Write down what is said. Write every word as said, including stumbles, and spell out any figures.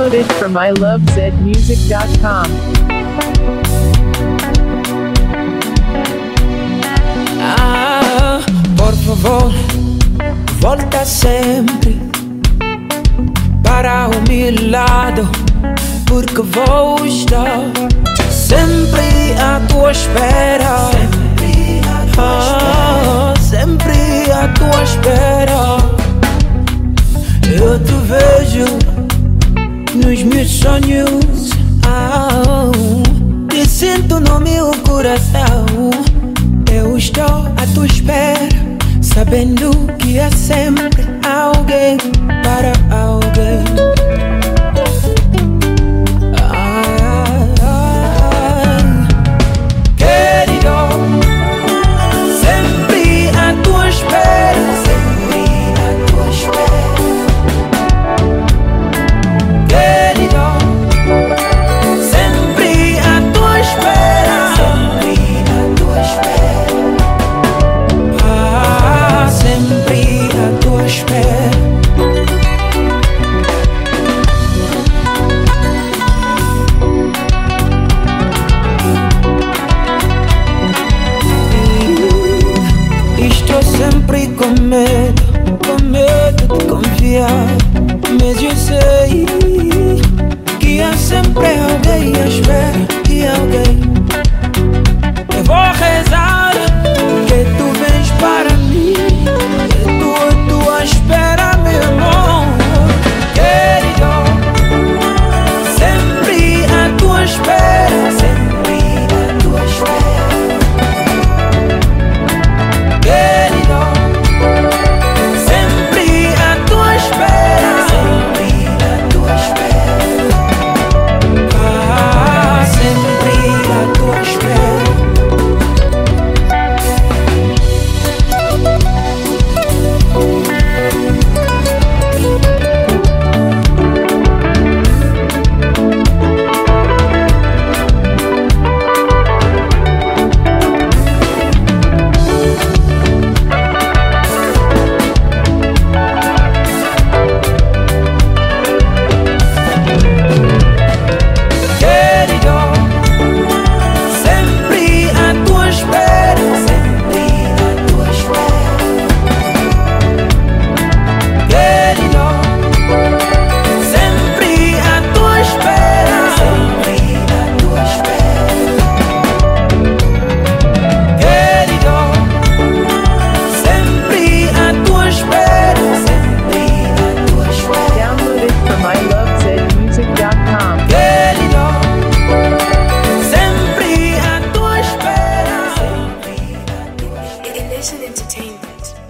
Downloaded from i love zed music dot com. Ah, por favor, volta sempre para o meu lado, porque vou estar sempre à tua espera. Sempre à tua ah, espera. Sempre à tua espera. Eu te vejo nos meus sonhos, ah, te sinto no meu coração. Eu estou à tua espera, sabendo que há sempre alguém para alguém. Ai, ai, querido, sempre à tua espera, sempre à tua espera. Querido, sempre à tua espera, sempre à tua espera. Ah, sempre à tua espera. E estou sempre com medo, com medo de confiar, mas eu sei que há sempre alguém à espera de alguém. Eu vou rezar que tu vens para mim, que tu a tua espera, meu amor. Querido, sempre à tua espera, sempre à tua espera. Querido, sempre à tua espera, sempre à tua espera. Ah, sempre à tua espera. Querido, sempre à tua espera, sempre à tua espera. Querido, sempre à tua espera, sempre à tua espera. Querido, sempre à tua espera, sempre à tua espera. Downloaded from i love zed music dot com. Querido, sempre à tua espera, sempre à tua espera. Illusion Entertainment.